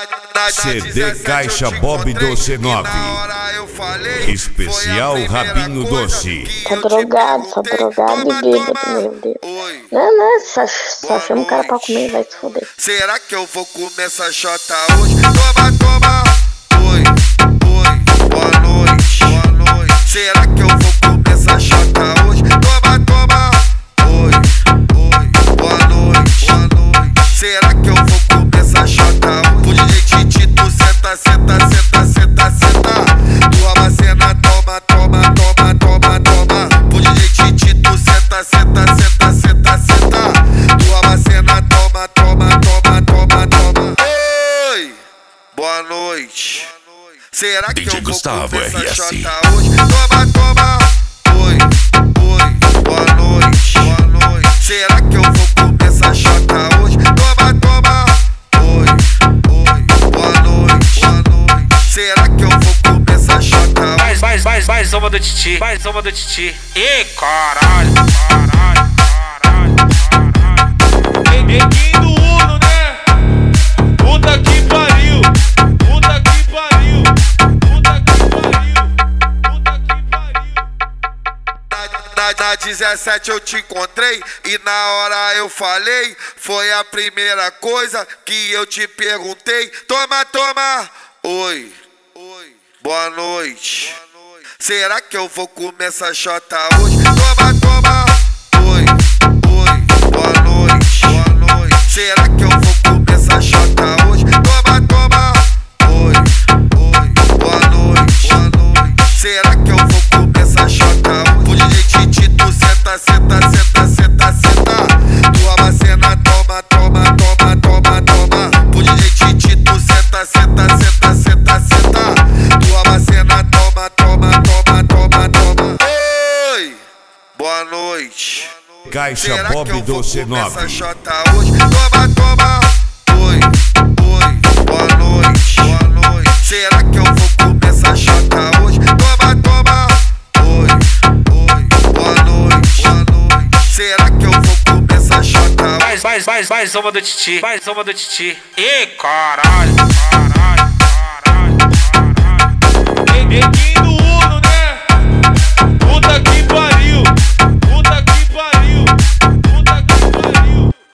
CD Caixa Bob Doce 9. Especial Rabinho Doce. Tá drogado e bêbado, meu Deus. Não, só chama o cara pra comer e vai se foder. Será que eu vou comer essa chota hoje? Toma, oi, boa noite. Será que eu vou comer essa chota hoje? Toma, oi, boa noite. Será que eu vou comer essa chota hoje? O DJ Titito senta. Tua cena, toma. O DJ Titito senta. Tua cena, toma. Oi, boa noite. Será que DJ eu vou Gustavo comer essa RS. chota hoje? Toma, oi, boa noite. Será que eu vou comer essa chota hoje? Toma, oi, boa noite. Será que eu vou comer essa chota hoje? Mais uma do Titi. Ih, caralho. Neguinho do Uno, né? Puta que pariu. Na 17 eu te encontrei e na hora eu falei. Foi a primeira coisa que eu te perguntei. Toma, oi, boa noite. Será que eu vou comer essa chota hoje? Toma, oi, boa noite. Será que eu vou comer essa chota hoje? Toma, oi, boa noite. Será que eu vou comer essa chota hoje? O DJ Titito senta. Tua cena, toma. O DJ Titito senta. Tua cena, toma. Oi, boa noite. Caixa Será que Bob eu vou Doce comer essa 9. chota hoje? Toma, oi, boa noite. Será que eu vou comer essa chota hoje? Toma, oi, boa noite. Será que eu vou comer essa chota hoje? Mais uma do Titi. Ih, caralho.